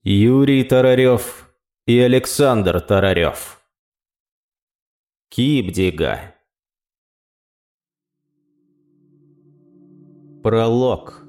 Юрий Тарарев и Александр Тарарев. Кибдига. Пролог.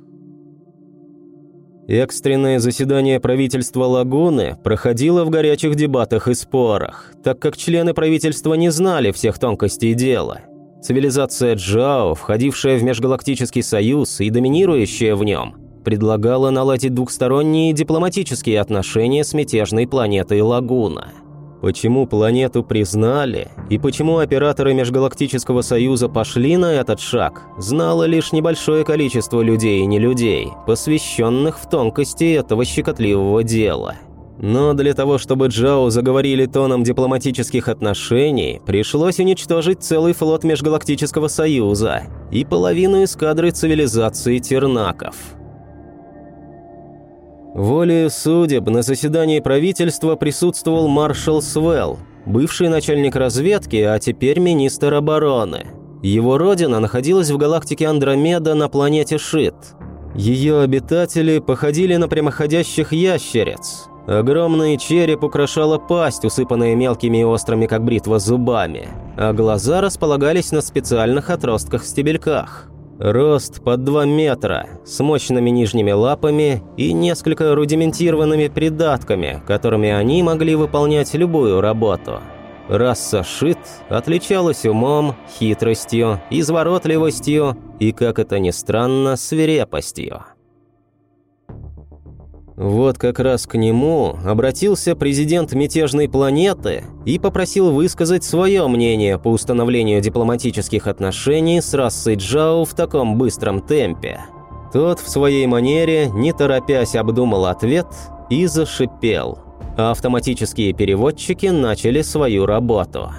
Экстренное заседание правительства Лагуны проходило в горячих дебатах и спорах, так как члены правительства не знали всех тонкостей дела. Цивилизация Джао, входившая в Межгалактический Союз и доминирующая в нем, предлагала наладить двухсторонние дипломатические отношения с мятежной планетой Лагуна. Почему планету признали и почему операторы Межгалактического Союза пошли на этот шаг, знало лишь небольшое количество людей и нелюдей, посвященных в тонкости этого щекотливого дела. Но для того, чтобы Джао заговорили тоном дипломатических отношений, пришлось уничтожить целый флот Межгалактического Союза и половину эскадры цивилизации Тернаков. Волею судеб на заседании правительства присутствовал маршал Свелл, бывший начальник разведки, а теперь министр обороны. Его родина находилась в галактике Андромеда на планете Шит. Ее обитатели походили на прямоходящих ящериц. Огромный череп украшала пасть, усыпанная мелкими и острыми, как бритва, зубами, а глаза располагались на специальных отростках-стебельках. Рост под 2 метра, с мощными нижними лапами и несколько рудиментированными придатками, которыми они могли выполнять любую работу. Раса Шит отличалась умом, хитростью, изворотливостью и, как это ни странно, свирепостью. Вот как раз к нему обратился президент мятежной планеты и попросил высказать свое мнение по установлению дипломатических отношений с расой Джао в таком быстром темпе. Тот в своей манере, не торопясь, обдумал ответ и зашипел, а автоматические переводчики начали свою работу.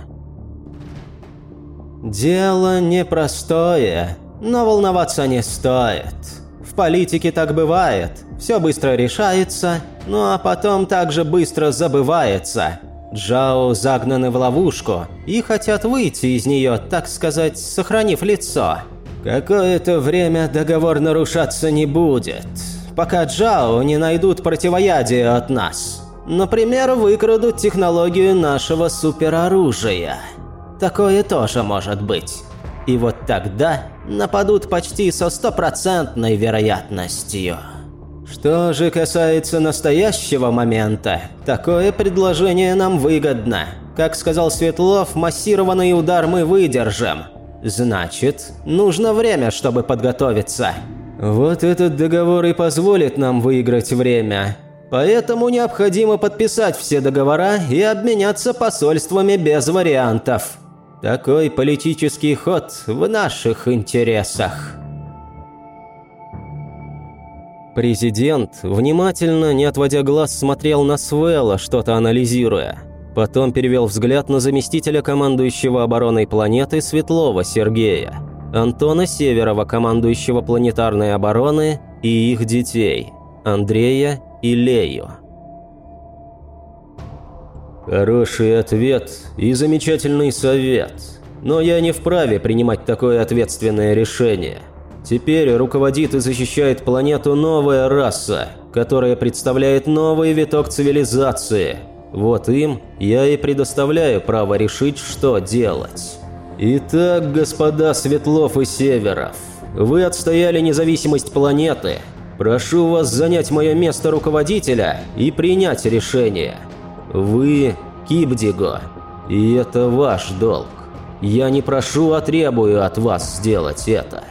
«Дело непростое, но волноваться не стоит. В политике так бывает. Все быстро решается, ну а потом также быстро забывается. Джао загнаны в ловушку и хотят выйти из нее, так сказать, сохранив лицо. Какое-то время договор нарушаться не будет, пока Джао не найдут противоядие от нас. Например, выкрадут технологию нашего супероружия. Такое тоже может быть. И вот тогда нападут почти со 100% вероятностью. Что же касается настоящего момента, такое предложение нам выгодно. Как сказал Светлов, массированный удар мы выдержим. Значит, нужно время, чтобы подготовиться. Вот этот договор и позволит нам выиграть время. Поэтому необходимо подписать все договора и обменяться посольствами без вариантов. Такой политический ход в наших интересах. Президент, внимательно, не отводя глаз, смотрел на Свелла, что-то анализируя. Потом перевел взгляд на заместителя командующего обороной планеты Светлова Сергея, Антона Северова, командующего планетарной обороны, и их детей, Андрея и Лею. Хороший ответ и замечательный совет, но я не вправе принимать такое ответственное решение. Теперь руководит и защищает планету новая раса, которая представляет новый виток цивилизации. Вот им я и предоставляю право решить, что делать. Итак, господа Светлов и Северов, вы отстояли независимость планеты. Прошу вас занять мое место руководителя и принять решение. Вы Кибдиго, и это ваш долг. Я не прошу, а требую от вас сделать это.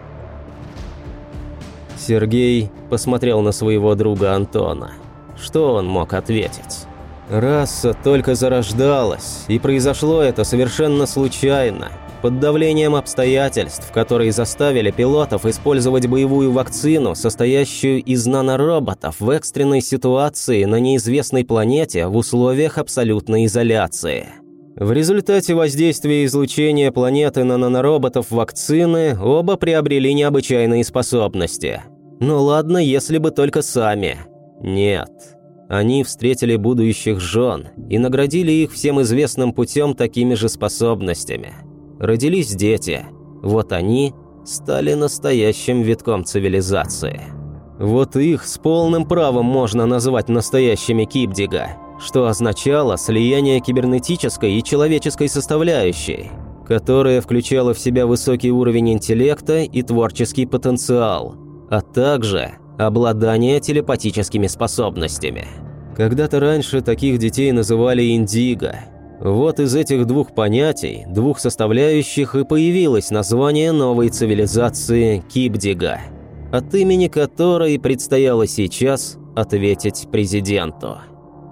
Сергей посмотрел на своего друга Антона. Что он мог ответить? Раса только зарождалась, и произошло это совершенно случайно, под давлением обстоятельств, которые заставили пилотов использовать боевую вакцину, состоящую из нанороботов в экстренной ситуации на неизвестной планете в условиях абсолютной изоляции. В результате воздействия излучения планеты на нанороботов вакцины оба приобрели необычайные способности. Ну ладно, если бы только сами. Нет. Они встретили будущих жен и наградили их всем известным путем такими же способностями. Родились дети. Вот они стали настоящим витком цивилизации. Вот их с полным правом можно назвать настоящими Кибдига, что означало слияние кибернетической и человеческой составляющей, которая включала в себя высокий уровень интеллекта и творческий потенциал, а также обладание телепатическими способностями. Когда-то раньше таких детей называли индиго. Вот из этих двух понятий, двух составляющих, и появилось название новой цивилизации Кибдига, от имени которой предстояло сейчас ответить президенту.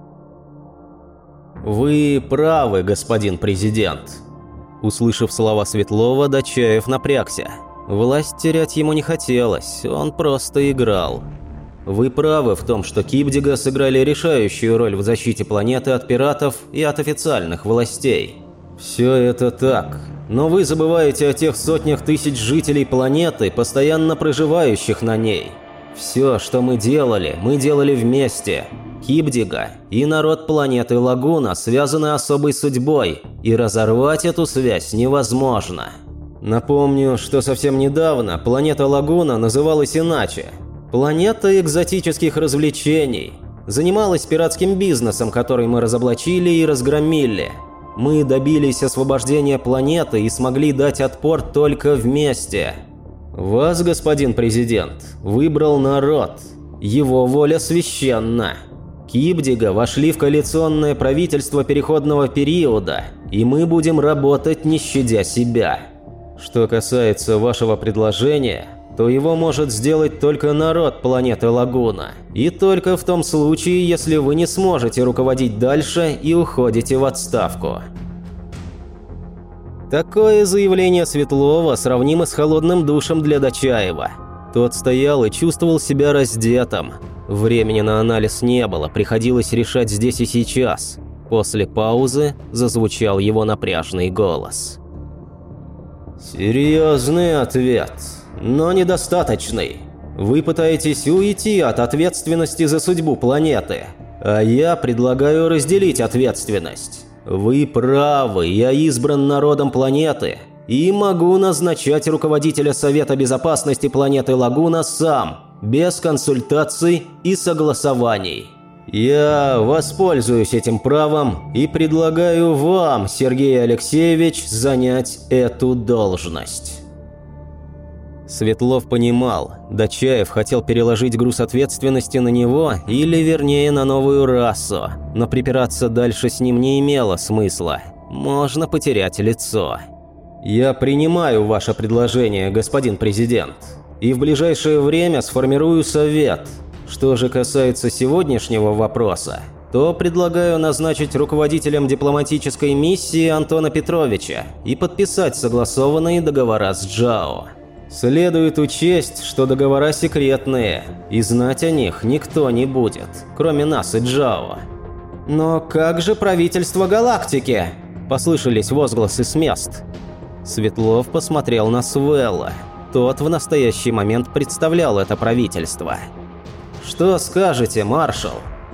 «Вы правы, господин президент». Услышав слова Светлова, Дачаев напрягся. Власть терять ему не хотелось, он просто играл. Вы правы в том, что Кибдига сыграли решающую роль в защите планеты от пиратов и от официальных властей. Все это так, но вы забываете о тех сотнях тысяч жителей планеты, постоянно проживающих на ней. Все, что мы делали вместе. Кибдига и народ планеты Лагуна связаны особой судьбой, и разорвать эту связь невозможно. Напомню, что совсем недавно планета Лагуна называлась иначе. Планета экзотических развлечений. Занималась пиратским бизнесом, который мы разоблачили и разгромили. Мы добились освобождения планеты и смогли дать отпор только вместе. Вас, господин президент, выбрал народ. Его воля священна. Кибдига вошли в коалиционное правительство переходного периода, и мы будем работать, не щадя себя. Что касается вашего предложения, то его может сделать только народ планеты Лагуна. И только в том случае, если вы не сможете руководить дальше и уходите в отставку. Такое заявление Светлова сравнимо с холодным душем для Дачаева. Тот стоял и чувствовал себя раздетым. Времени на анализ не было, приходилось решать здесь и сейчас. После паузы зазвучал его напряжный голос. «Серьезный ответ, но недостаточный. Вы пытаетесь уйти от ответственности за судьбу планеты, а я предлагаю разделить ответственность. Вы правы, я избран народом планеты и могу назначать руководителя Совета Безопасности планеты Лагуна сам, без консультаций и согласований. Я воспользуюсь этим правом и предлагаю вам, Сергей Алексеевич, занять эту должность». Светлов понимал, Дачаев хотел переложить груз ответственности на него или, вернее, на новую расу, но припираться дальше с ним не имело смысла. Можно потерять лицо. «Я принимаю ваше предложение, господин президент, и в ближайшее время сформирую совет. Что же касается сегодняшнего вопроса, то предлагаю назначить руководителем дипломатической миссии Антона Петровича и подписать согласованные договора с Джао. Следует учесть, что договора секретные, и знать о них никто не будет, кроме нас и Джао». «Но как же правительство галактики?» – послышались возгласы с мест. Светлов посмотрел на Свелла. Тот в настоящий момент представлял это правительство. «Что скажете, маршал?»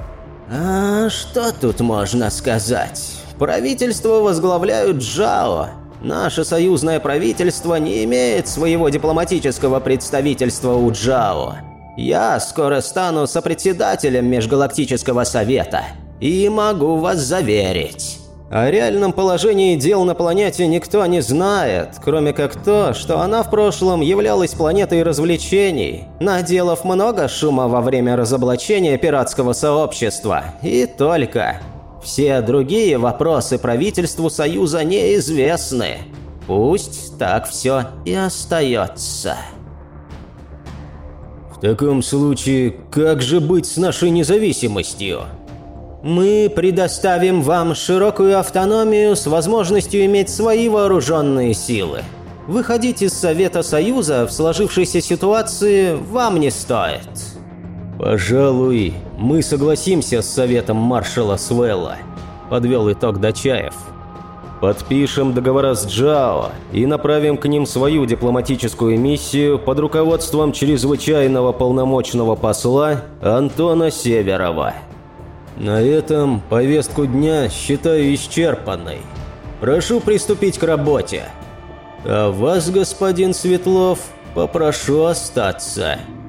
«А что тут можно сказать? Правительство возглавляют Джао. Наше союзное правительство не имеет своего дипломатического представительства у Джао. Я скоро стану сопредседателем Межгалактического совета и могу вас заверить». О реальном положении дел на планете никто не знает, кроме как то, что она в прошлом являлась планетой развлечений, наделав много шума во время разоблачения пиратского сообщества, и только. Все другие вопросы правительству Союза неизвестны. Пусть так все и остается. В таком случае, как же быть с нашей независимостью? Мы предоставим вам широкую автономию с возможностью иметь свои вооруженные силы. Выходить из Совета Союза в сложившейся ситуации вам не стоит. «Пожалуй, мы согласимся с советом маршала Свелла», – подвел итог Дачаев. «Подпишем договора с Джао и направим к ним свою дипломатическую миссию под руководством чрезвычайного полномочного посла Антона Северова. На этом повестку дня считаю исчерпанной. Прошу приступить к работе. А вас, господин Светлов, попрошу остаться».